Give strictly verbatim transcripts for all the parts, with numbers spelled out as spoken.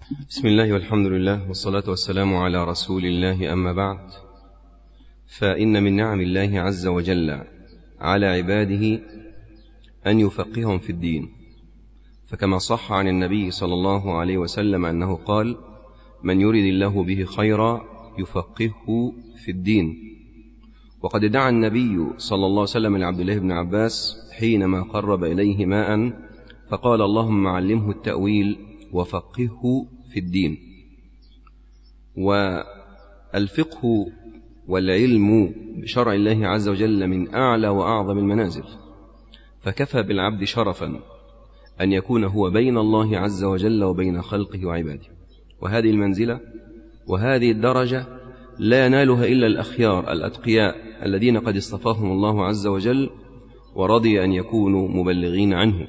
بسم الله والحمد لله والصلاة والسلام على رسول الله، أما بعد، فإن من نعم الله عز وجل على عباده أن يفقههم في الدين، فكما صح عن النبي صلى الله عليه وسلم أنه قال: من يرد الله به خيرا يفقهه في الدين. وقد دعا النبي صلى الله عليه وسلم لعبد الله بن عباس حينما قرب إليه ماء فقال: اللهم علمه التأويل وفقهه في الدين. والفقه والعلم بشرع الله عز وجل من أعلى وأعظم المنازل، فكفى بالعبد شرفا أن يكون هو بين الله عز وجل وبين خلقه وعباده. وهذه المنزلة وهذه الدرجة لا ينالها إلا الأخيار الأتقياء الذين قد اصطفاهم الله عز وجل ورضي أن يكونوا مبلغين عنه.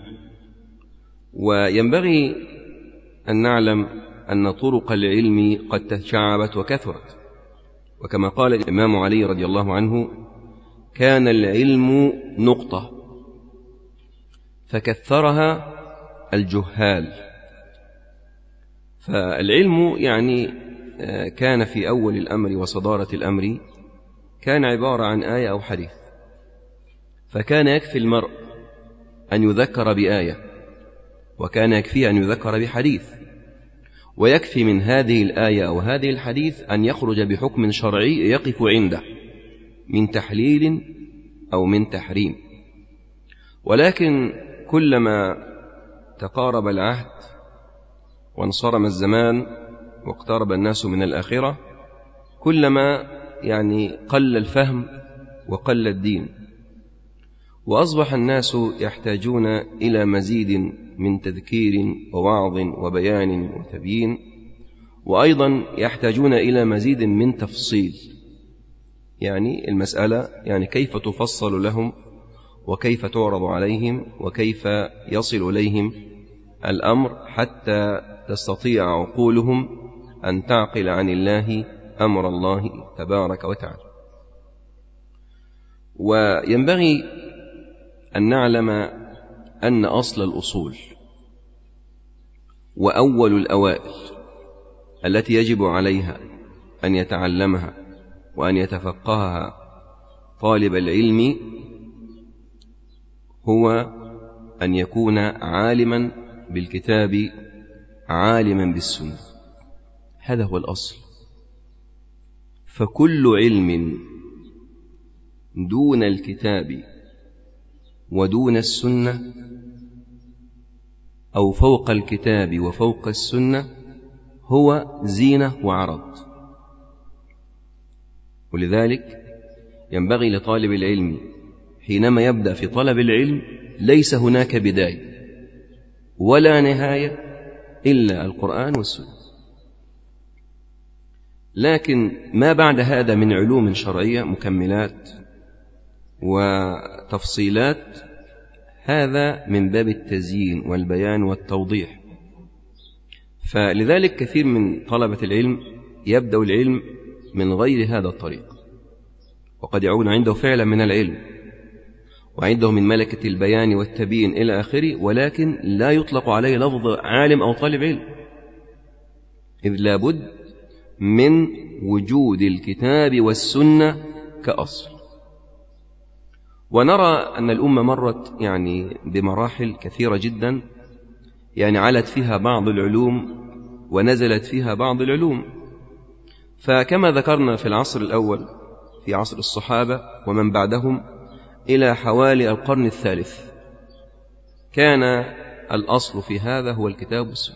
وينبغي أن نعلم أن طرق العلم قد تشعبت وكثرت، وكما قال الإمام علي رضي الله عنه: كان العلم نقطة فكثرها الجهال. فالعلم يعني كان في أول الأمر وصدارة الأمر كان عبارة عن آية أو حديث، فكان يكفي المرء أن يذكر بآية، وكان يكفي أن يذكر بحديث، ويكفي من هذه الآية أو هذه الحديث أن يخرج بحكم شرعي يقف عنده من تحليل أو من تحريم. ولكن كلما تقارب العهد وانصرم الزمان واقترب الناس من الآخرة كلما يعني قل الفهم وقل الدين، وأصبح الناس يحتاجون إلى مزيد من تذكير ووعظ وبيان وتبيين، وأيضا يحتاجون إلى مزيد من تفصيل، يعني المسألة يعني كيف تفصل لهم وكيف تعرض عليهم وكيف يصل إليهم الأمر حتى تستطيع عقولهم أن تعقل عن الله أمر الله تبارك وتعالى. وينبغي أن نعلم أن أصل الأصول وأول الأوائل التي يجب عليها أن يتعلمها وأن يتفقهها طالب العلم هو أن يكون عالما بالكتاب عالما بالسنة. هذا هو الأصل. فكل علم دون الكتاب ودون السنة أو فوق الكتاب وفوق السنة هو زينة وعرض. ولذلك ينبغي لطالب العلم حينما يبدأ في طلب العلم ليس هناك بداية ولا نهاية إلا القرآن والسنة، لكن ما بعد هذا من علوم شرعية مكملات وتفصيلات هذا من باب التزيين والبيان والتوضيح. فلذلك كثير من طلبة العلم يبدأ العلم من غير هذا الطريق، وقد يعون عنده فعلا من العلم وعنده من ملكة البيان والتبيين إلى آخره، ولكن لا يطلق عليه لفظ عالم أو طالب علم، إذ لابد من وجود الكتاب والسنة كأصل. ونرى أن الأمة مرت يعني بمراحل كثيرة جدا، يعني علت فيها بعض العلوم ونزلت فيها بعض العلوم. فكما ذكرنا في العصر الأول في عصر الصحابة ومن بعدهم إلى حوالي القرن الثالث كان الأصل في هذا هو الكتاب والسنة،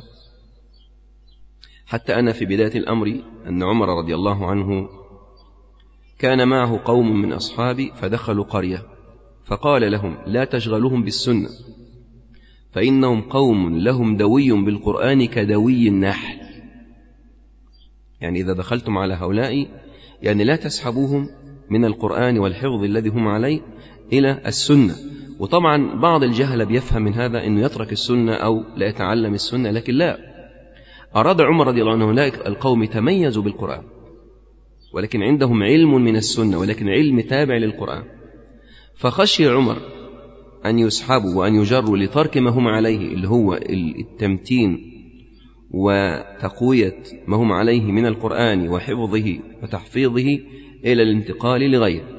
حتى أن في بداية الأمر أن عمر رضي الله عنه كان معه قوم من أصحابه فدخلوا قرية فقال لهم: لا تشغلوهم بالسنة فإنهم قوم لهم دوي بالقرآن كدوي النحل. يعني إذا دخلتم على هؤلاء يعني لا تسحبوهم من القرآن والحفظ الذي هم عليه إلى السنة. وطبعا بعض الجهل بيفهم من هذا أنه يترك السنة أو لا يتعلم السنة، لكن لا، أراد عمر رضي الله عنه أولئك القوم تميزوا بالقرآن ولكن عندهم علم من السنة، ولكن علم تابع للقرآن، فخشي عمر أن يسحبوا وأن يجروا لترك ما هم عليه اللي هو التمتين وتقوية ما هم عليه من القرآن وحفظه وتحفيظه إلى الانتقال لغيره.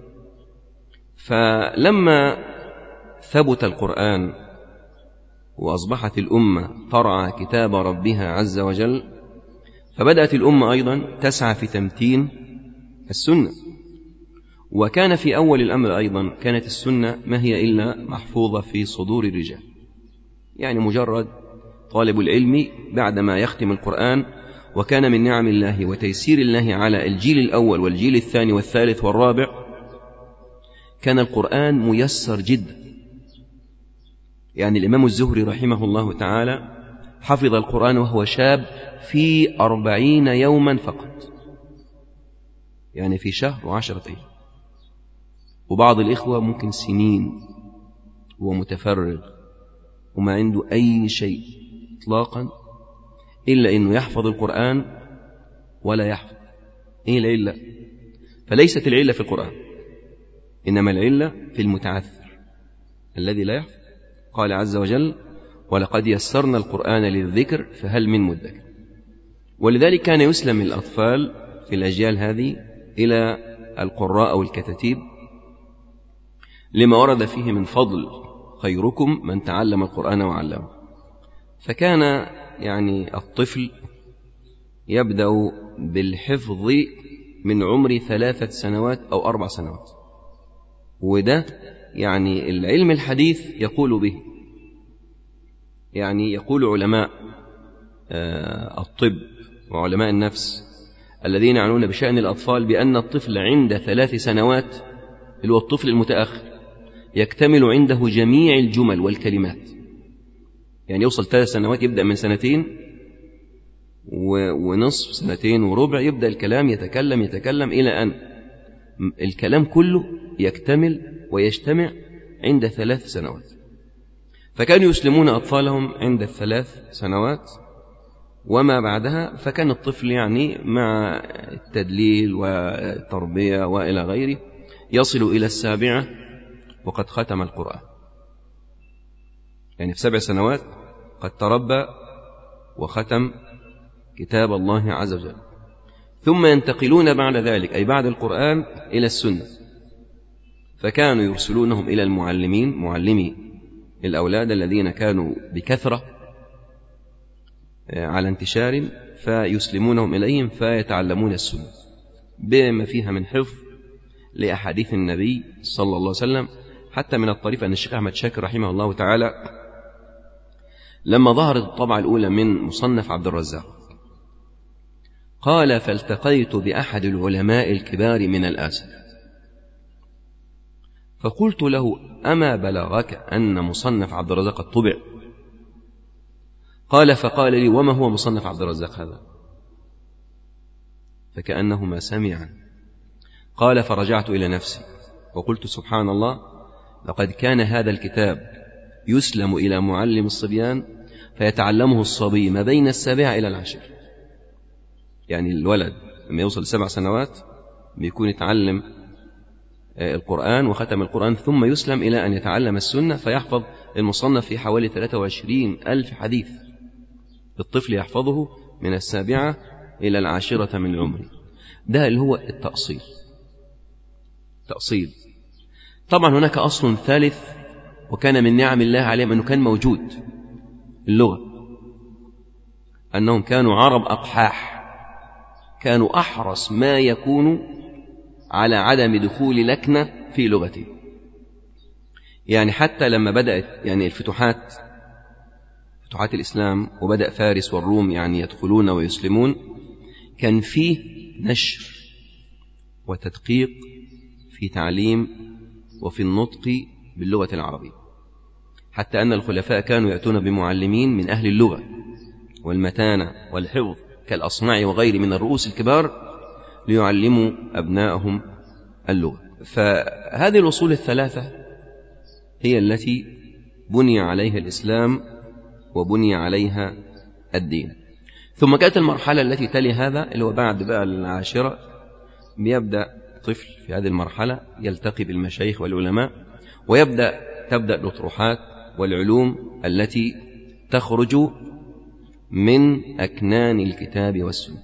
فلما ثبت القرآن وأصبحت الأمة ترعى كتاب ربها عز وجل، فبدأت الأمة أيضا تسعى في تمتين السنة. وكان في أول الأمر أيضا كانت السنة ما هي إلا محفوظة في صدور الرجال، يعني مجرد طالب العلم بعدما يختم القرآن، وكان من نعم الله وتيسير الله على الجيل الأول والجيل الثاني والثالث والرابع كان القرآن ميسر جدا. يعني الإمام الزهري رحمه الله تعالى حفظ القرآن وهو شاب في أربعين يوما فقط، يعني في شهر وعشرة أيام. وبعض الإخوة ممكن سنين ومتفرغ وما عنده أي شيء إطلاقا إلا أنه يحفظ القرآن ولا يحفظ. إيه العلة؟ فليست العلة في القرآن، إنما العلة في المتعثر الذي لا يحفظ. قال عز وجل: ولقد يسرنا القرآن للذكر فهل من مدكر. ولذلك كان يسلم الأطفال في الأجيال هذه إلى القراء والكتاتيب لما ورد فيه من فضل خيركم من تعلم القرآن وعلمه. فكان يعني الطفل يبدأ بالحفظ من عمر ثلاثة سنوات أو أربع سنوات، وده يعني العلم الحديث يقول به. يعني يقول علماء الطب وعلماء النفس الذين يعنون بشأن الأطفال بأن الطفل عند ثلاث سنوات اللي هو الطفل المتأخر يكتمل عنده جميع الجمل والكلمات. يعني يوصل ثلاث سنوات يبدأ من سنتين ونصف سنتين وربع يبدأ الكلام يتكلم يتكلم إلى أن الكلام كله يكتمل ويجتمع عند ثلاث سنوات. فكانوا يسلمون أطفالهم عند الثلاث سنوات وما بعدها، فكان الطفل يعني مع التدليل والتربية وإلى غيره يصل إلى السابعة وقد ختم القرآن. يعني في سبع سنوات قد تربى وختم كتاب الله عز وجل. ثم ينتقلون بعد ذلك أي بعد القرآن إلى السنة، فكانوا يرسلونهم إلى المعلمين معلمي الأولاد الذين كانوا بكثرة على انتشار، فيسلمونهم إليهم فيتعلمون السنة بما فيها من حفظ لأحاديث النبي صلى الله عليه وسلم. حتى من الطريف أن الشيخ أحمد شاكر رحمه الله تعالى لما ظهرت الطبعة الأولى من مصنف عبد الرزاق قال: فالتقيت بأحد العلماء الكبار من الآسف، فقلت له: أما بلغك أن مصنف عبد الرزاق قد طبع؟ قال: فقال لي: وما هو مصنف عبد الرزاق هذا؟ فكأنه ما سمع. قال: فرجعت إلى نفسي وقلت: سبحان الله، لقد كان هذا الكتاب يسلم إلى معلم الصبيان فيتعلمه الصبي ما بين السابعة إلى العشر. يعني الولد لما يوصل سبع سنوات بيكون يتعلم القرآن وختم القرآن، ثم يسلم إلى أن يتعلم السنة فيحفظ المصنف في حوالي ثلاثة وعشرين ألف حديث. الطفل يحفظه من السابعة إلى العاشرة من عمره. ده اللي هو التأصيل. تأصيل. طبعا هناك أصل ثالث وكان من نعم الله عليهم أنه كان موجود، اللغة. أنهم كانوا عرب أقحاح، كانوا أحرص ما يكون على عدم دخول لكنة في لغته. يعني حتى لما بدأت يعني الفتوحات فتوحات الإسلام وبدأ فارس والروم يعني يدخلون ويسلمون، كان فيه نشر وتدقيق في تعليم وفي النطق باللغة العربية، حتى أن الخلفاء كانوا يأتون بمعلمين من أهل اللغة والمتانة والحفظ كالأصمعي وغير من الرؤوس الكبار ليعلموا أبنائهم اللغة. فهذه الأصول الثلاثة هي التي بني عليها الإسلام وبني عليها الدين. ثم كانت المرحلة التي تلي هذا اللي هو بعد بقى العاشرة، بيبدأ طفل في هذه المرحلة يلتقي بالمشايخ والعلماء، ويبدأ تبدأ الأطروحات والعلوم التي تخرج من أكنان الكتاب والسنة.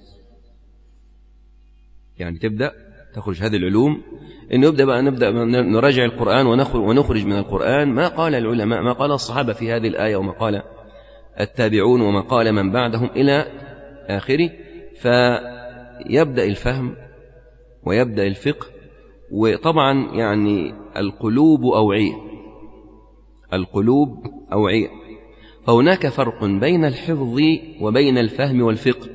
يعني تبدأ تخرج هذه العلوم، إنه يبدأ بقى نبدأ نراجع القرآن ونخرج من القرآن ما قال العلماء، ما قال الصحابة في هذه الآية، وما قال التابعون، وما قال من بعدهم إلى آخره. فيبدأ الفهم ويبدأ الفقه. وطبعا يعني القلوب أوعية، القلوب أوعية، فهناك فرق بين الحفظ وبين الفهم والفقه.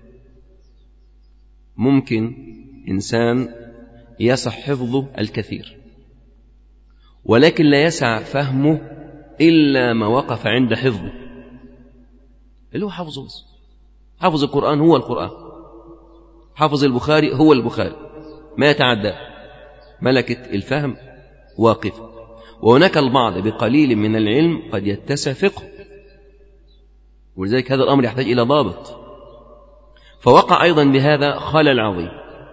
ممكن إنسان يسع حفظه الكثير، ولكن لا يسع فهمه إلا ما وقف عند حفظه، اللي هو حفظه بس. حفظ القرآن هو القرآن، حفظ البخاري هو البخاري، ما يتعدى. ملكة الفهم واقفة. وهناك البعض بقليل من العلم قد يتسع فقه، ولذلك هذا الأمر يحتاج إلى ضابط. فوقع أيضا بهذا خلل عظيم.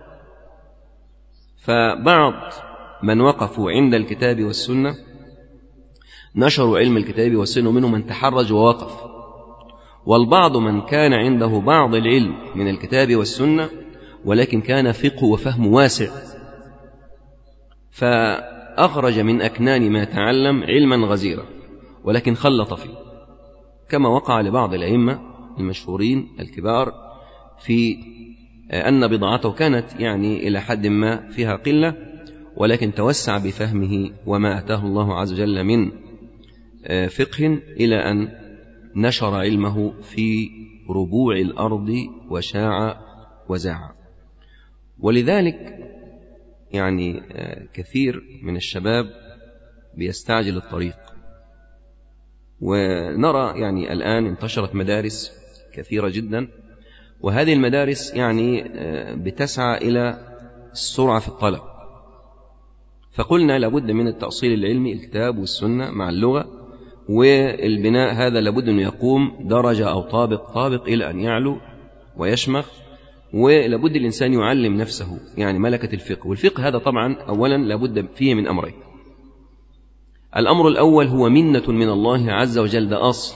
فبعض من وقفوا عند الكتاب والسنة نشروا علم الكتاب والسنة، ومنهم من تحرج ووقف. والبعض من كان عنده بعض العلم من الكتاب والسنة، ولكن كان فقه وفهم واسع، فأخرج من أكنان ما تعلم علما غزيرا، ولكن خلط فيه، كما وقع لبعض الأئمة المشهورين الكبار في أن بضاعته كانت يعني إلى حد ما فيها قلة، ولكن توسع بفهمه وما أتاه الله عز وجل من فقه إلى أن نشر علمه في ربوع الأرض وشاع وزاع. ولذلك يعني كثير من الشباب بيستعجل الطريق. ونرى يعني الآن انتشرت مدارس كثيرة جدا، وهذه المدارس يعني بتسعى إلى السرعة في الطلب. فقلنا لابد من التأصيل العلمي، الكتاب والسنة مع اللغة، والبناء هذا لابد أن يقوم درجة أو طابق طابق إلى أن يعلو ويشمخ. ولابد الإنسان يعلم نفسه يعني ملكة الفقه. والفقه هذا طبعا أولا لابد فيه من أمرين. الأمر الأول هو منة من الله عز وجل، ده أصل.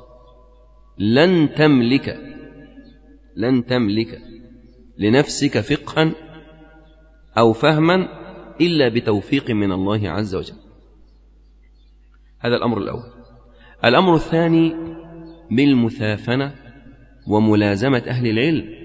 لن تملك لن تملك لنفسك فقها أو فهما إلا بتوفيق من الله عز وجل. هذا الأمر الأول. الأمر الثاني بالمثافنة وملازمة أهل العلم.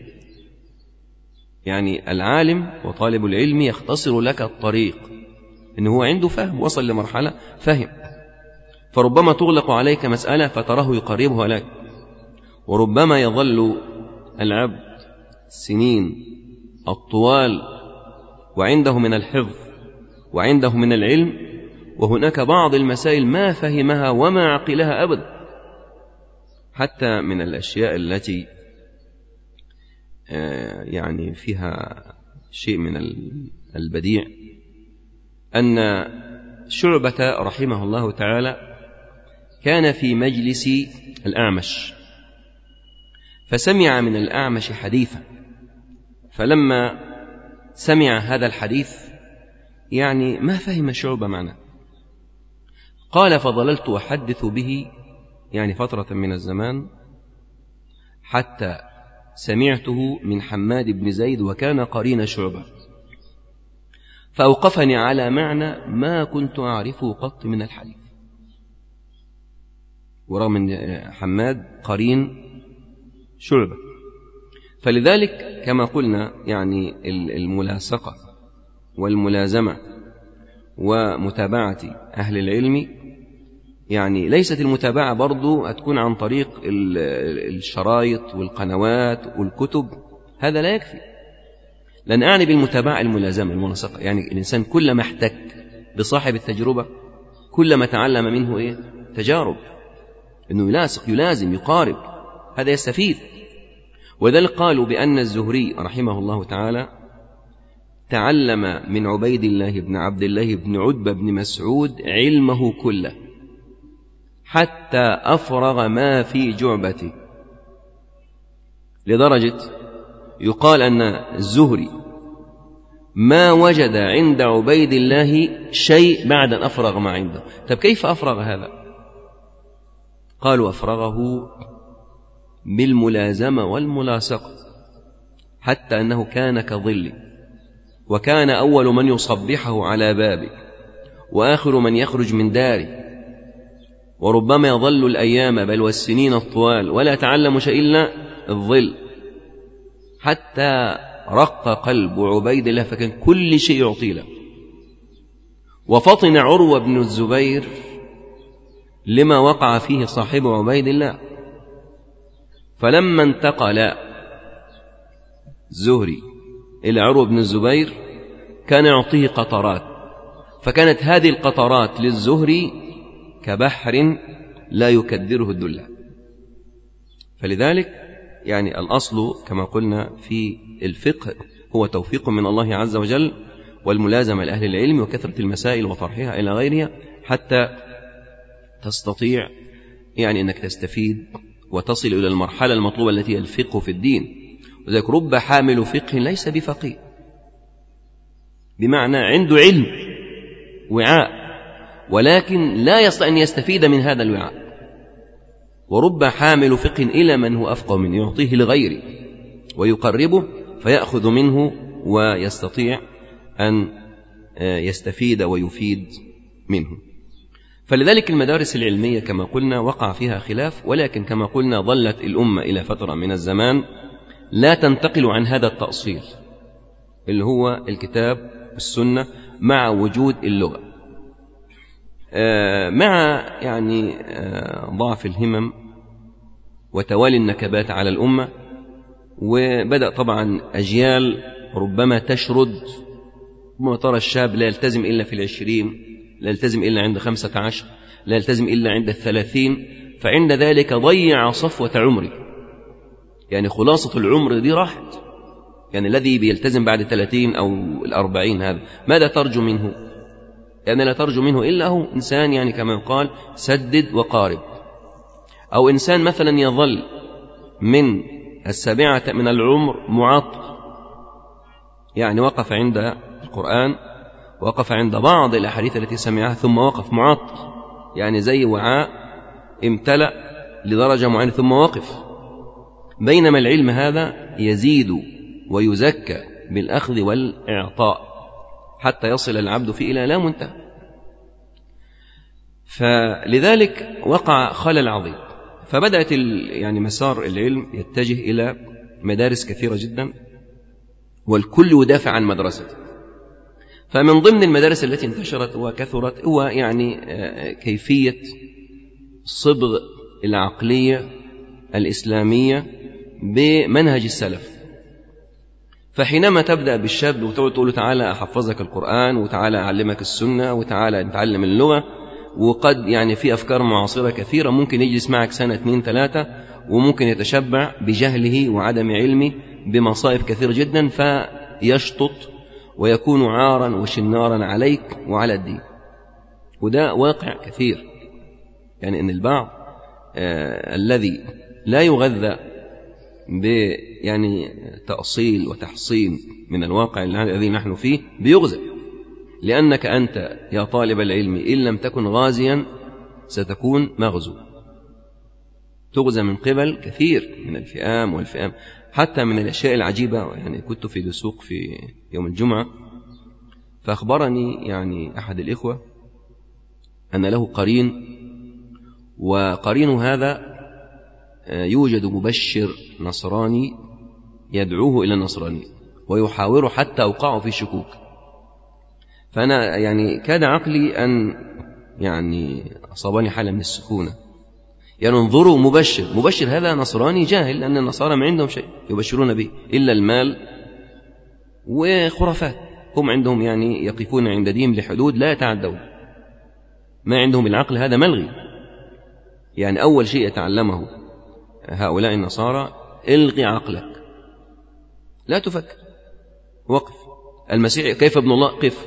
يعني العالم وطالب العلم يختصر لك الطريق، إنه هو عنده فهم، وصل لمرحلة فهم، فربما تغلق عليك مسألة فتراه يقربها لك، وربما يظل العبد سنين الطوال وعنده من الحفظ وعنده من العلم، وهناك بعض المسائل ما فهمها وما عقلها أبدا. حتى من الأشياء التي يعني فيها شيء من البديع أن شعبة رحمه الله تعالى كان في مجلس الأعمش، فسمع من الأعمش حديثا، فلما سمع هذا الحديث يعني ما فهم شعبة معناه. قال فظللت أحدث به يعني فترة من الزمان حتى سمعته من حماد بن زيد، وكان قرين شعبة، فأوقفني على معنى ما كنت أعرفه قط من الحديث، ورغم أن حماد قرين شعبة. فلذلك كما قلنا يعني الملاصقة والملازمة ومتابعة أهل العلم، يعني ليست المتابعة برضو هتكون عن طريق الشرايط والقنوات والكتب، هذا لا يكفي. لأن أعني بالمتابعة الملازمة الملاصقة، يعني الإنسان كلما احتك بصاحب التجربة كلما تعلم منه إيه؟ تجارب، إنه يلاصق يلازم يقارب، هذا يستفيد. وذلك قالوا بأن الزهري رحمه الله تعالى تعلم من عبيد الله بن عبد الله بن عتبة بن مسعود علمه كله حتى أفرغ ما في جعبته، لدرجة يقال أن الزهري ما وجد عند عبيد الله شيء بعد أن أفرغ ما عنده. طب كيف أفرغ هذا؟ قالوا أفرغه بالملازمة والملاصقة، حتى أنه كان كظل، وكان أول من يصبحه على بابه وآخر من يخرج من داره، وربما يظل الأيام بل والسنين الطوال ولا يتعلم شيء إلا الظل، حتى رق قلب عبيد الله فكان كل شيء يعطي له. وفطن عروة بن الزبير لما وقع فيه صاحب عبيد الله، فلما انتقل زهري إلى عروة بن الزبير كان يعطيه قطرات، فكانت هذه القطرات للزهري كبحر لا يكدره الدلة. فلذلك يعني الأصل كما قلنا في الفقه هو توفيق من الله عز وجل، والملازمة لأهل العلم، وكثرة المسائل وطرحها إلى غيرها، حتى تستطيع يعني أنك تستفيد وتصل إلى المرحلة المطلوبة التي هي الفقه في الدين. وذلك رب حامل فقه ليس بفقيه، بمعنى عنده علم وعاء ولكن لا يستطيع أن يستفيد من هذا الوعاء، ورب حامل فقه إلى من هو أفقه منه يعطيه لغيره ويقربه فيأخذ منه ويستطيع أن يستفيد ويفيد منه. فلذلك المدارس العلمية كما قلنا وقع فيها خلاف، ولكن كما قلنا ظلت الأمة إلى فترة من الزمان لا تنتقل عن هذا التأصيل اللي هو الكتاب والسنة مع وجود اللغة، مع يعني ضعف الهمم وتوالي النكبات على الأمة. وبدأ طبعا أجيال ربما تشرد، ربما ترى الشاب لا يلتزم إلا في العشرين، لا يلتزم إلا عند خمسة عشر، لا يلتزم إلا عند الثلاثين، فعند ذلك ضيع صفوة عمره، يعني خلاصة العمر دي راحت. يعني الذي بيلتزم بعد ثلاثين أو الأربعين هذا ماذا ترجو منه؟ يعني لا ترجو منه إلا هو إنسان يعني كما يقال سدد وقارب، أو إنسان مثلا يظل من السابعة من العمر معطل، يعني وقف عند القرآن، وقف عند بعض الأحاديث التي سمعها ثم وقف معطل، يعني زي وعاء امتلأ لدرجة معينة ثم وقف. بينما العلم هذا يزيد ويزكى بالأخذ والإعطاء حتى يصل العبد فيه إلى لا منتهى. فلذلك وقع خلل عظيم، فبدأت يعني مسار العلم يتجه إلى مدارس كثيرة جدا، والكل يدافع عن مدرسته. فمن ضمن المدارس التي انتشرت وكثرت هو يعني كيفية صبغ العقلية الإسلامية بمنهج السلف. فحينما تبدأ بالشاب وتقول له تعالى أحفظك القرآن، وتعالى أعلمك السنة، وتعالى نتعلم اللغة، وقد يعني في أفكار معاصرة كثيرة ممكن يجلس معك سنة اثنين ثلاثة وممكن يتشبع بجهله وعدم علمه بمصائب كثيرة جدا، فيشطط ويكون عارا وشنارا عليك وعلى الدين. وده واقع كثير، يعني أن البعض آه الذي لا يغذى ب يعني تأصيل وتحصين من الواقع الذي نحن فيه بيغزى، لأنك أنت يا طالب العلم إن لم تكن غازيا ستكون مغزو، تغزى من قبل كثير من الفئام والفئام. حتى من الأشياء العجيبة، يعني كنت في دسوق في يوم الجمعة، فأخبرني يعني أحد الإخوة أن له قرين، وقرين هذا يوجد مبشر نصراني يدعوه إلى النصرانية ويحاوره حتى أوقعه في شكوك. فأنا يعني كاد عقلي أن يعني أصابني حالة من السكونة، يعني انظروا مبشر مبشر هذا نصراني جاهل، لأن النصارى ما عندهم شيء يبشرون به إلا المال وخرافات، هم عندهم يعني يقفون عند دين لحدود لا يتعدون، ما عندهم العقل هذا ملغي. يعني أول شيء يتعلمه هؤلاء النصارى الغي عقلك، لا تفكر، وقف. المسيح كيف ابن الله؟ قف.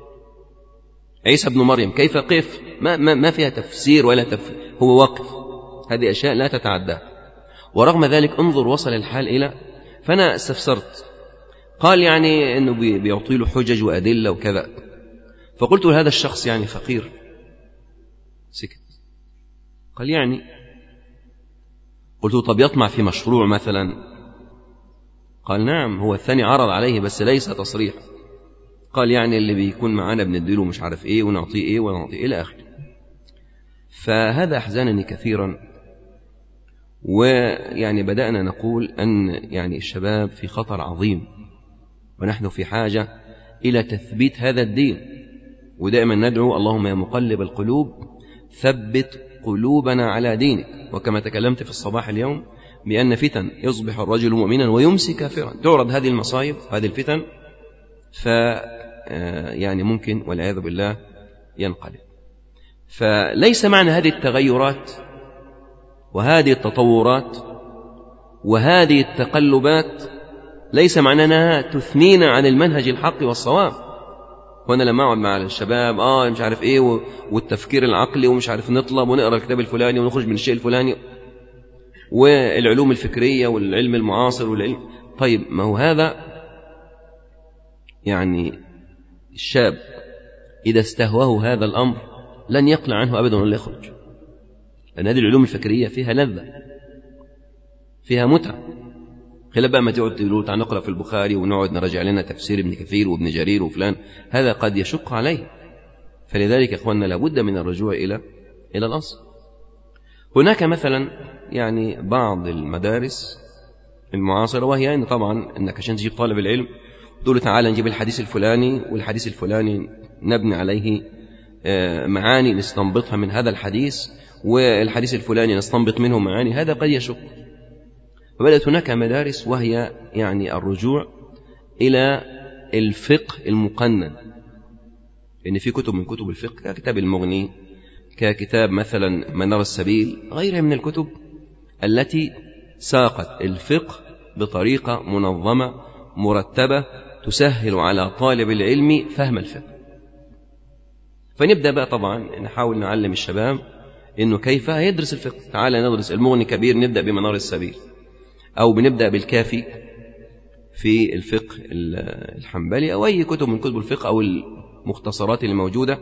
عيسى ابن مريم كيف؟ قف. ما, ما, ما فيها تفسير ولا تفسير، هو وقف. هذه أشياء لا تتعدى. ورغم ذلك انظر وصل الحال إلى، فأنا استفسرت، قال يعني أنه بيعطي له حجج وأدلة وكذا. فقلت هذا الشخص يعني فقير؟ سكت. قال يعني قلت له طب يطمع في مشروع مثلا؟ قال نعم، هو الثاني عرض عليه بس ليس تصريح، قال يعني اللي بيكون معانا بنديله مش عارف ايه ونعطيه ايه ونعطيه الى اخره. فهذا احزنني كثيرا، ويعني بدأنا نقول أن يعني الشباب في خطر عظيم، ونحن في حاجة إلى تثبيت هذا الدين، ودائما ندعو اللهم يا مقلب القلوب ثبت قلوبنا على دينك. وكما تكلمت في الصباح اليوم بأن فتن يصبح الرجل مؤمنا ويمسي كافرا، تعرض هذه المصايب هذه الفتن ف يعني ممكن والعياذ بالله ينقلب. فليس معنى هذه التغيرات وهذه التطورات وهذه التقلبات ليس معناها تثنينا عن المنهج الحق والصواب. وانا لما اقعد مع الشباب اه مش عارف ايه والتفكير العقلي ومش عارف نطلب ونقرا الكتاب الفلاني ونخرج من الشيء الفلاني والعلوم الفكريه والعلم المعاصر والعلم، طيب ما هو هذا يعني الشاب اذا استهواه هذا الامر لن يقلع عنه ابدا ولا يخرج، لأن هذه العلوم الفكرية فيها لذة فيها متعة، خلاف بقى ما تقعد تقول تعال نقرأ في البخاري ونقعد نرجع لنا تفسير ابن كثير وابن جرير وفلان، هذا قد يشق عليه. فلذلك يا أخواننا لابد من الرجوع إلى إلى الأصل. هناك مثلا يعني بعض المدارس المعاصرة، وهي أن طبعا أنك عشان تجيب طالب العلم تقول تعالى نجيب الحديث الفلاني والحديث الفلاني نبني عليه معاني نستنبطها من هذا الحديث، والحديث الفلاني نستنبط منه معاني، هذا قد يشق. فبدأت هناك مدارس وهي يعني الرجوع إلى الفقه المقنن، لأن في كتب من كتب الفقه ككتاب المغني، ككتاب مثلا منار السبيل، غيرها من الكتب التي ساقت الفقه بطريقة منظمة مرتبة تسهل على طالب العلم فهم الفقه. فنبدأ بقى طبعا نحاول نعلم الشباب إنه كيف يدرس الفقه. تعالى ندرس المغني كبير نبدأ بمنار السبيل، أو بنبدأ بالكافي في الفقه الحنبلي، أو أي كتب من كتب الفقه أو المختصرات الموجودة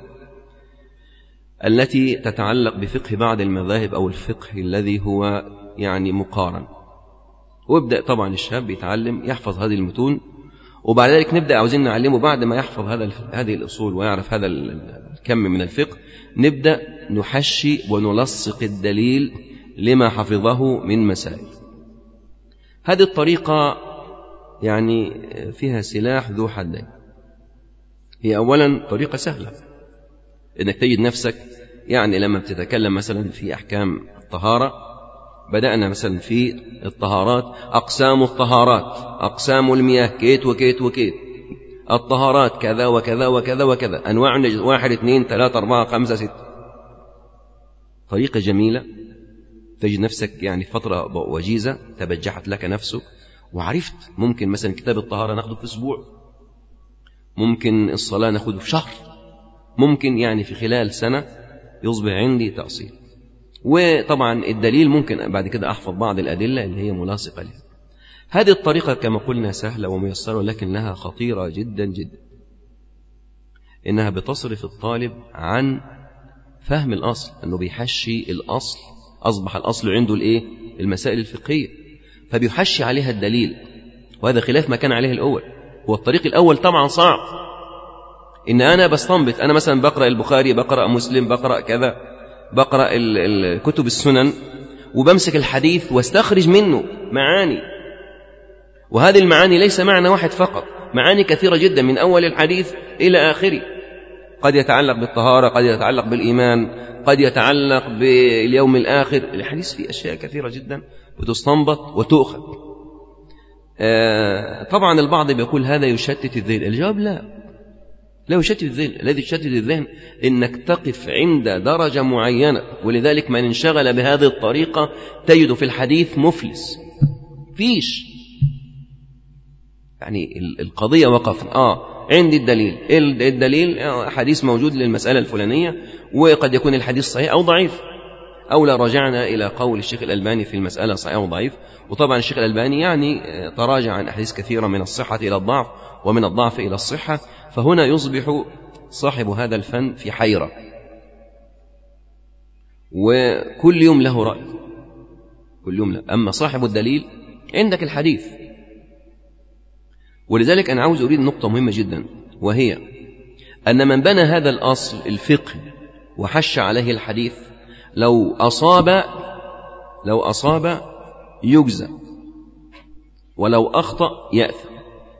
التي تتعلق بفقه بعض المذاهب أو الفقه الذي هو يعني مقارن. وابدأ طبعا الشاب يتعلم يحفظ هذه المتون، وبعد ذلك نبدأ عاوزين نعلمه بعد ما يحفظ هذا هذه الأصول ويعرف هذا الكم من الفقه، نبدأ نحشي ونلصق الدليل لما حفظه من مسائل. هذه الطريقة يعني فيها سلاح ذو حدين. هي أولا طريقة سهلة، إنك تجد نفسك يعني لما بتتكلم مثلا في أحكام الطهارة، بدأنا مثلا في الطهارات، أقسام الطهارات، أقسام المياه كيت وكيت وكيت، الطهارات كذا وكذا وكذا وكذا، أنواع واحد اثنين ثلاثة أربعة خمسة ستة. طريقة جميلة، تجد نفسك يعني فترة وجيزة تبجحت لك نفسك وعرفت. ممكن مثلا كتاب الطهارة ناخده في أسبوع، ممكن الصلاة ناخده في شهر، ممكن يعني في خلال سنة يصبح عندي تأصيل. وطبعا الدليل ممكن بعد كده أحفظ بعض الأدلة اللي هي ملاصقة لها. هذه الطريقة كما قلنا سهلة وميسرة، لكنها خطيرة جدا جدا، إنها بتصرف الطالب عن فهم الأصل، أنه بيحشي الأصل، أصبح الأصل عنده الإيه؟ المسائل الفقهية، فبيحشي عليها الدليل، وهذا خلاف ما كان عليه الأول. هو الطريق الأول طبعا صعب، إن أنا بستنبط، أنا مثلا بقرأ البخاري، بقرأ مسلم، بقرأ كذا، بقرأ الكتب السنن، وبمسك الحديث واستخرج منه معاني، وهذه المعاني ليس معنى واحد فقط، معاني كثيرة جدا من أول الحديث إلى آخره. قد يتعلق بالطهارة، قد يتعلق بالإيمان، قد يتعلق باليوم الآخر. الحديث فيه أشياء كثيرة جدا وتستنبط وتؤخذ. آه طبعا البعض بيقول هذا يشتت الذهن. الجواب لا، لا يشتت الذهن. الذي يشتت الذهن إنك تقف عند درجة معينة، ولذلك من انشغل بهذه الطريقة تجد في الحديث مفلس. فيش يعني القضية وقف آه عندي الدليل، الدليل حديث موجود للمسألة الفلانية، وقد يكون الحديث صحيح أو ضعيف، أو لا رجعنا إلى قول الشيخ الألباني في المسألة صحيح أو ضعيف. وطبعا الشيخ الألباني يعني تراجع عن أحاديث كثيرة من الصحة إلى الضعف ومن الضعف إلى الصحة، فهنا يصبح صاحب هذا الفن في حيرة، وكل يوم له رأي، كلهم لا. أما صاحب الدليل عندك الحديث. ولذلك أنا عاوز أريد نقطة مهمة جدا، وهي أن من بنى هذا الأصل الفقه وحش عليه الحديث لو أصاب لو أصاب يجزى، ولو أخطأ يأثم،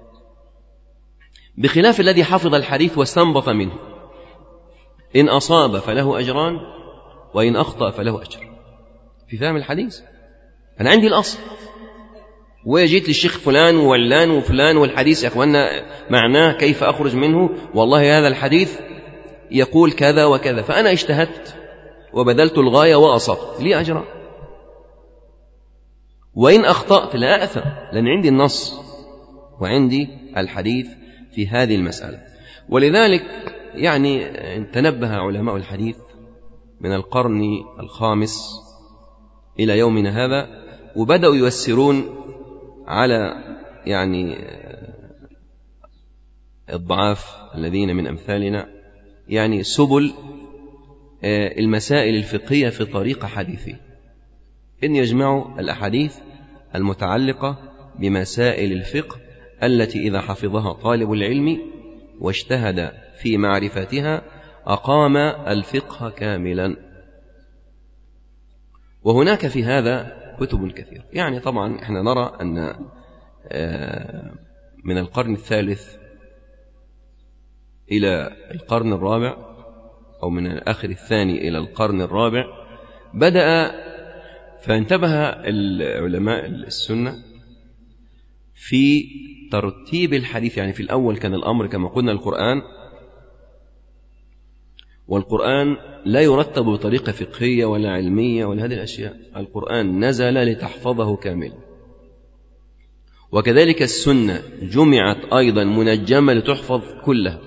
بخلاف الذي حفظ الحديث واستنبط منه، إن أصاب فله أجران وإن أخطأ فله أجر في فهم الحديث. أنا عندي الأصل وجيت للشيخ فلان وعلان وفلان والحديث يا أخوانا معناه كيف أخرج منه، والله هذا الحديث يقول كذا وكذا، فأنا اجتهدت وبذلت الغاية وأصبت لي أجران، وإن أخطأت لا أأثم لأن عندي النص وعندي الحديث في هذه المسألة. ولذلك يعني تنبه علماء الحديث من القرن الخامس إلى يومنا هذا، وبدأوا ييسرون على يعني الضعاف الذين من أمثالنا يعني سبل المسائل الفقهية في طريقة حديثية، إن يجمعوا الأحاديث المتعلقة بمسائل الفقه التي إذا حفظها طالب العلم واجتهد في معرفتها أقام الفقه كاملا. وهناك في هذا كتب كثيرة. يعني طبعا احنا نرى أن من القرن الثالث إلى القرن الرابع أو من الآخر الثاني إلى القرن الرابع بدأ فانتبه العلماء السنة في ترتيب الحديث. يعني في الأول كان الأمر كما قلنا القرآن، والقرآن لا يرتب بطريقة فقهية ولا علمية ولا هذه الأشياء، القرآن نزل لتحفظه كامل. وكذلك السنة جمعت أيضا منجمة لتحفظ كلها.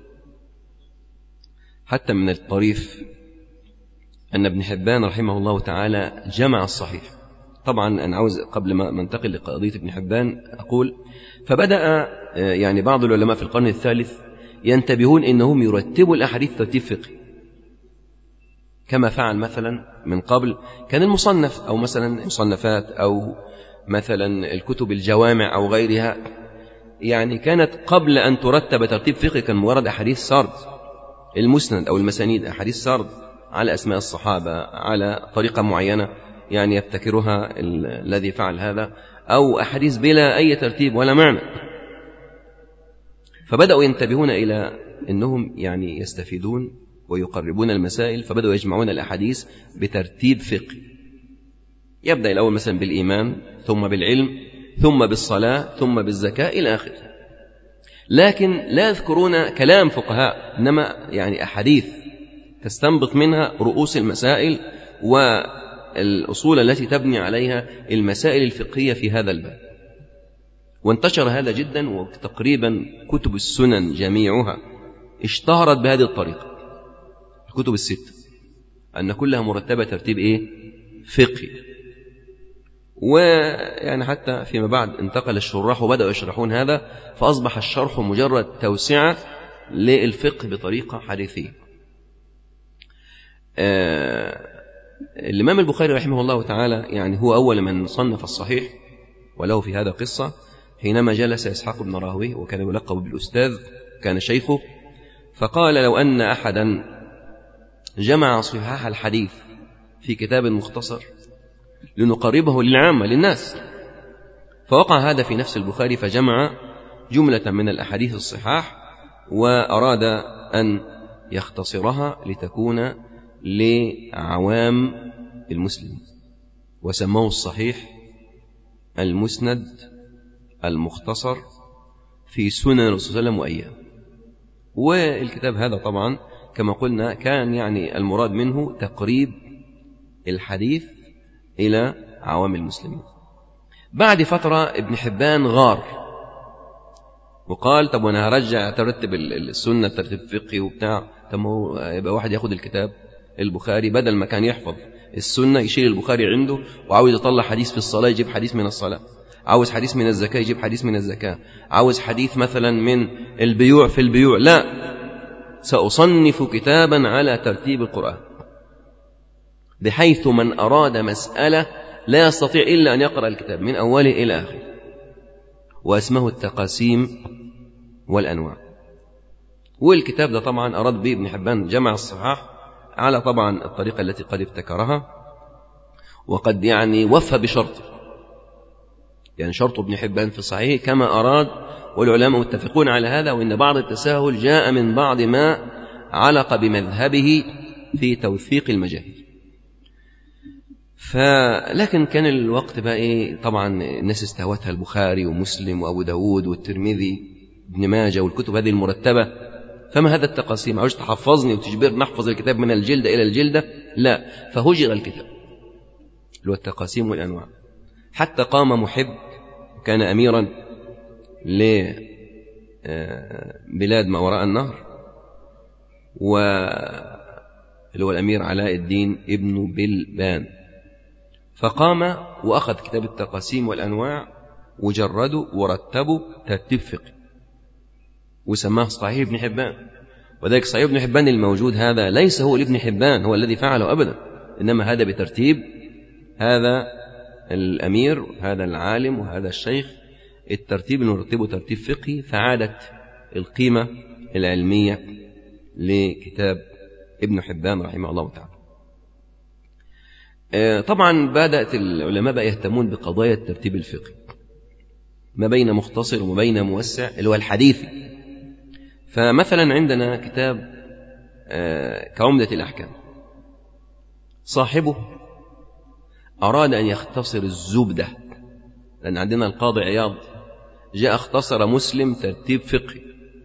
حتى من الطريف أن ابن حبان رحمه الله تعالى جمع الصحيح. طبعا أنا عاوز قبل ما ننتقل لقضية ابن حبان أقول فبدأ يعني بعض العلماء في القرن الثالث ينتبهون إنهم يرتبوا الأحاديث ترتيب فقهي، كما فعل مثلا من قبل كان المصنف أو مثلا المصنفات أو مثلا الكتب الجوامع أو غيرها، يعني كانت قبل أن ترتب ترتيب فقهي كان مجرد أحاديث سرد، المسند أو المسانيد أحاديث سرد على أسماء الصحابة على طريقة معينة يعني يبتكرها الذي فعل هذا، أو أحاديث بلا أي ترتيب ولا معنى. فبدأوا ينتبهون إلى أنهم يعني يستفيدون ويقربون المسائل، فبدأوا يجمعون الأحاديث بترتيب فقهي، يبدأ الأول مثلا بالإيمان ثم بالعلم ثم بالصلاة ثم بالزكاة إلى آخره. لكن لا يذكرون كلام فقهاء، إنما يعني أحاديث تستنبط منها رؤوس المسائل والأصول التي تبني عليها المسائل الفقهية في هذا الباب. وانتشر هذا جدا، وتقريبا كتب السنن جميعها اشتهرت بهذه الطريقة، الكتب الست أن كلها مرتبة ترتيب إيه؟ فقهي. ويعني حتى فيما بعد انتقل الشراح وبدأوا يشرحون هذا، فأصبح الشرح مجرد توسعة للفقه بطريقة حديثية. آه الإمام البخاري رحمه الله تعالى يعني هو أول من صنف الصحيح، وله في هذا قصة. حينما جلس إسحاق بن راهويه وكان يلقب بالأستاذ كان شيخه، فقال لو أن أحدا جمع صحاح الحديث في كتاب مختصر لنقربه للعامة للناس. فوقع هذا في نفس البخاري، فجمع جملة من الأحاديث الصحاح وأراد أن يختصرها لتكون لعوام المسلمين، وسموه الصحيح المسند المختصر في سنن الرسول صلى الله عليه وسلم وأيام. والكتاب هذا طبعا كما قلنا كان يعني المراد منه تقريب الحديث إلى عوام المسلمين. بعد فترة ابن حبان غار وقال طب وانا هرجع ترتب السنة ترتيب فقهي وبتاع، طب هو يبقى واحد ياخد الكتاب البخاري بدل ما كان يحفظ السنة يشيل البخاري عنده، وعاوز يطلع حديث في الصلاة يجيب حديث من الصلاة، عاوز حديث من الزكاة يجيب حديث من الزكاة، عاوز حديث مثلا من البيوع في البيوع. لا، سأصنف كتابا على ترتيب القرآن، بحيث من أراد مسألة لا يستطيع إلا أن يقرأ الكتاب من أوله إلى آخره، واسمه التقاسيم والأنواع. والكتاب ده طبعا أراد به ابن حبان جمع الصحاح على طبعا الطريقة التي قد ابتكرها، وقد يعني وفى بشرطه، يعني شرط ابن حبان في صحيح كما أراد، والعلماء متفقون على هذا، وإن بعض التساهل جاء من بعض ما علق بمذهبه في توثيق المجاهيل. فلكن كان الوقت بقى إيه، طبعا الناس استهوتها البخاري ومسلم وأبو داود والترمذي ابن ماجه والكتب هذه المرتبة، فما هذا التقاسيم؟ عاوز تحفظني وتجبر نحفظ الكتاب من الجلدة إلى الجلدة؟ لا، فهجر الكتاب اللي هو التقاسيم والأنواع، حتى قام محب كان أميرا لبلاد ما وراء النهر، واللي هو الأمير علاء الدين ابن بلبان، فقام وأخذ كتاب التقاسيم والأنواع وجرده ورتبه ترتيب فقهي وسماه صحيح ابن حبان. وذلك صحيح ابن حبان الموجود هذا ليس هو لابن حبان هو الذي فعله أبدا، إنما هذا بترتيب هذا الأمير هذا العالم وهذا الشيخ، الترتيب نرتبه ترتيب فقهي، فعادت القيمة العلمية لكتاب ابن حبان رحمه الله تعالى. طبعا بدأت العلماء بقى يهتمون بقضايا الترتيب الفقهي ما بين مختصر وما بين موسع اللي هو الحديثي. فمثلا عندنا كتاب كعمدة الأحكام، صاحبه أراد أن يختصر الزبدة، لأن عندنا القاضي عياض جاء اختصر مسلم ترتيب فقهي،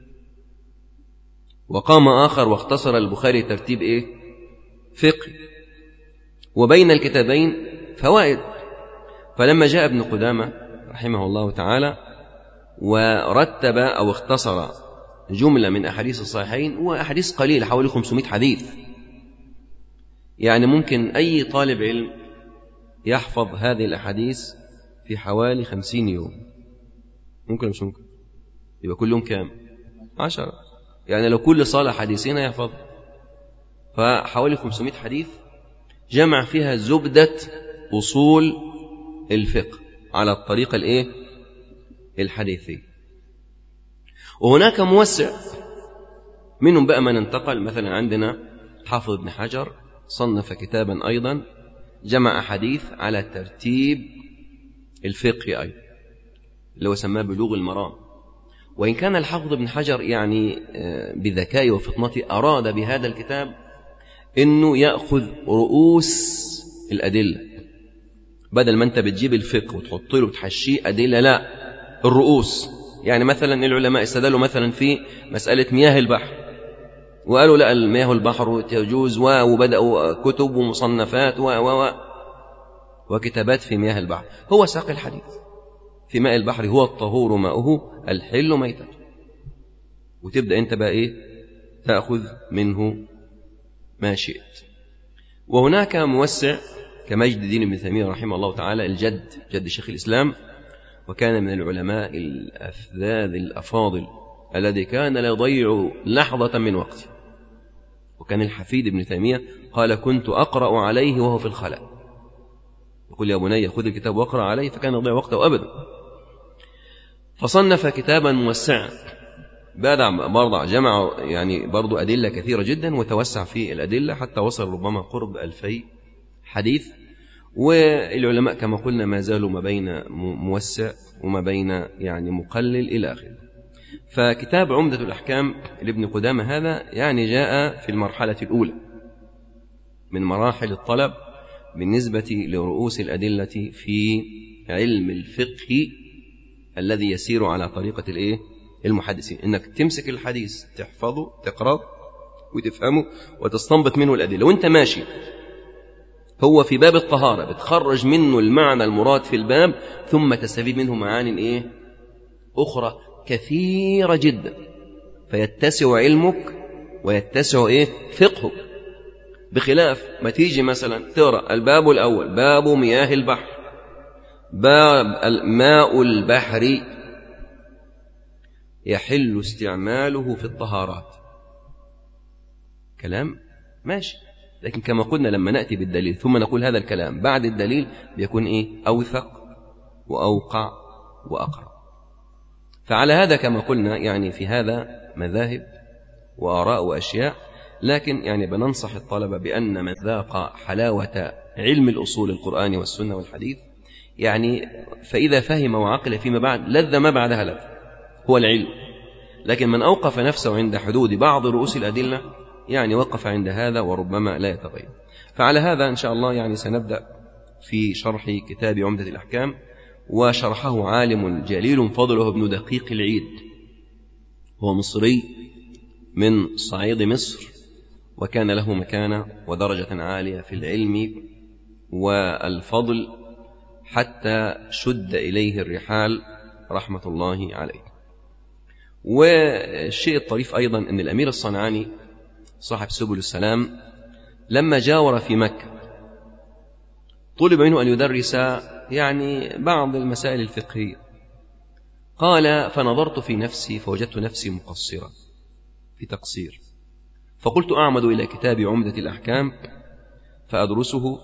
وقام آخر واختصر البخاري ترتيب إيه؟ فقهي، وبين الكتابين فوائد. فلما جاء ابن قدامة رحمه الله تعالى ورتب أو اختصر جملة من أحاديث الصحيحين، وأحاديث قليلة حوالي خمسمائة حديث، يعني ممكن أي طالب علم يحفظ هذه الأحاديث في حوالي خمسين يوم، ممكن مش ممكن؟ يبقى كل يوم كام؟ عشرة، يعني لو كل صالة حديثين يحفظ، فحوالي خمسمائة حديث جمع فيها زبدة أصول الفقه على الطريقة الإيه؟ الحديثية. وهناك موسع منهم بقى من انتقل، مثلا عندنا حافظ ابن حجر صنف كتابا أيضا جمع حديث على ترتيب الفقه أيضا، اللي هو سماه بلوغ المرام. وإن كان الحافظ ابن حجر يعني بذكائه وفطنته أراد بهذا الكتاب إنه يأخذ رؤوس الأدلة، بدل ما أنت بتجيب الفقه وتحط له وتحشيه أدلة، لا، الرؤوس. يعني مثلا العلماء استدلوا مثلا في مسألة مياه البحر وقالوا لا، المياه البحر تجوز، وبدأوا كتب ومصنفات و و وكتابات في مياه البحر. هو ساق الحديث في ماء البحر هو الطهور ماؤه الحل ميتته، وتبدأ أنت بقى إيه؟ تأخذ منه ما شئت. وهناك موسع كمجد الدين ابن تيمية رحمه الله تعالى، الجد جد شيخ الإسلام، وكان من العلماء الأفذاذ الأفاضل الذي كان لا يضيع لحظة من وقته. وكان الحفيد ابن تيمية قال كنت أقرأ عليه وهو في الخلاء، يقول يا بني خذ الكتاب واقرأ عليه، فكان يضيع وقته أبدا. فصنف كتابا موسعا، بعد برضع جمع يعني برضو أدلة كثيرة جدا، وتوسع في الأدلة حتى وصل ربما قرب ألفي حديث. والعلماء كما قلنا ما زالوا ما بين موسع وما بين يعني مقلل إلى آخره. فكتاب عمدة الأحكام لابن قدامة هذا يعني جاء في المرحلة الأولى من مراحل الطلب بالنسبة لرؤوس الأدلة في علم الفقه الذي يسير على طريقة الإيه؟ المحدثين، إنك تمسك الحديث تحفظه تقرأه وتفهمه وتستنبط منه الأدلة وإنت ماشي. هو في باب الطهارة بتخرج منه المعنى المراد في الباب، ثم تستفيد منه معاني إيه؟ أخرى كثيرة جدا، فيتسع علمك ويتسع إيه؟ فقهك. بخلاف ما تيجي مثلا تقرأ الباب الأول باب مياه البحر، باب ماء البحر يحل استعماله في الطهارات، كلام ماشي، لكن كما قلنا لما نأتي بالدليل ثم نقول هذا الكلام بعد الدليل بيكون إيه؟ أوثق وأوقع وأقرب. فعلى هذا كما قلنا يعني في هذا مذاهب وآراء وأشياء، لكن يعني بننصح الطلبة بأن من ذاق حلاوة علم الأصول القرآن والسنة والحديث يعني فإذا فهم وعقل فيما بعد لذ ما بعدها لذ هو العلم. لكن من أوقف نفسه عند حدود بعض رؤوس الأدلة يعني وقف عند هذا وربما لا يتغير. فعلى هذا إن شاء الله يعني سنبدأ في شرح كتاب عمدة الأحكام، وشرحه عالم جليل فضله ابن دقيق العيد، هو مصري من صعيد مصر، وكان له مكانة ودرجة عالية في العلم والفضل حتى شد إليه الرحال رحمة الله عليه. والشيء الطريف أيضا أن الأمير الصنعاني صاحب سبل السلام لما جاور في مكة طلب منه أن يدرس يعني بعض المسائل الفقهية، قال فنظرت في نفسي فوجدت نفسي مقصرا في تقصير، فقلت أعمد إلى كتاب عمدة الأحكام فأدرسه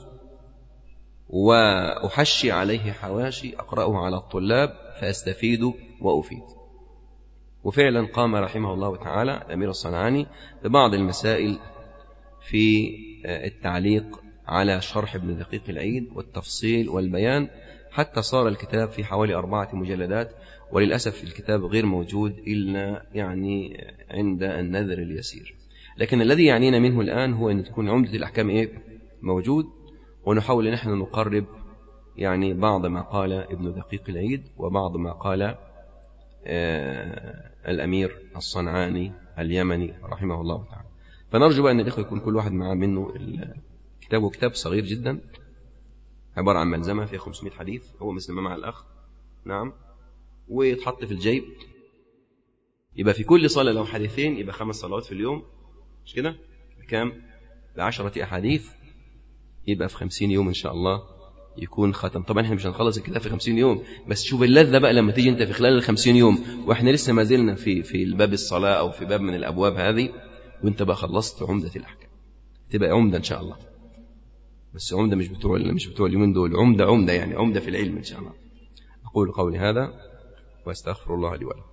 وأحشي عليه حواشي أقرأه على الطلاب فأستفيد وأفيد. وفعلا قام رحمه الله تعالى الأمير الصنعاني ببعض المسائل في التعليق على شرح ابن دقيق العيد والتفصيل والبيان، حتى صار الكتاب في حوالي أربعة مجلدات، وللأسف الكتاب غير موجود إلا يعني عند النذر اليسير. لكن الذي يعنينا منه الآن هو أن تكون عمدة الأحكام إيه موجود، ونحاول نحن نقرب يعني بعض ما قال ابن دقيق العيد وبعض ما قال آه الأمير الصنعاني اليمني رحمه الله تعالى. فنرجو أن الإخوة يكون كل واحد معه منه الكتاب، وكتاب صغير جدا عبارة عن ملزمة فيها خمسمائة حديث، هو مثل ما مع الأخ نعم، ويتحط في الجيب، يبقى في كل صلاة لو حديثين يبقى خمس صلوات في اليوم، مش كده؟ بكام؟ بعشرة أحاديث، يبقى في خمسين يوم إن شاء الله يكون ختم. طبعا احنا مش هنخلص الكتاب في خمسين يوم، بس شوف اللذة بقى لما تيجي انت في خلال الخمسين يوم واحنا لسه ما زلنا في في الباب الصلاة أو في باب من الأبواب هذه، وانت بقى خلصت عمدة الأحكام، تبقى عمدة إن شاء الله. بس عمدة مش بتوع مش بتوع اليومين دول، عمدة عمدة يعني عمدة في العلم إن شاء الله. أقول قولي هذا واستغفر الله لي ولكم.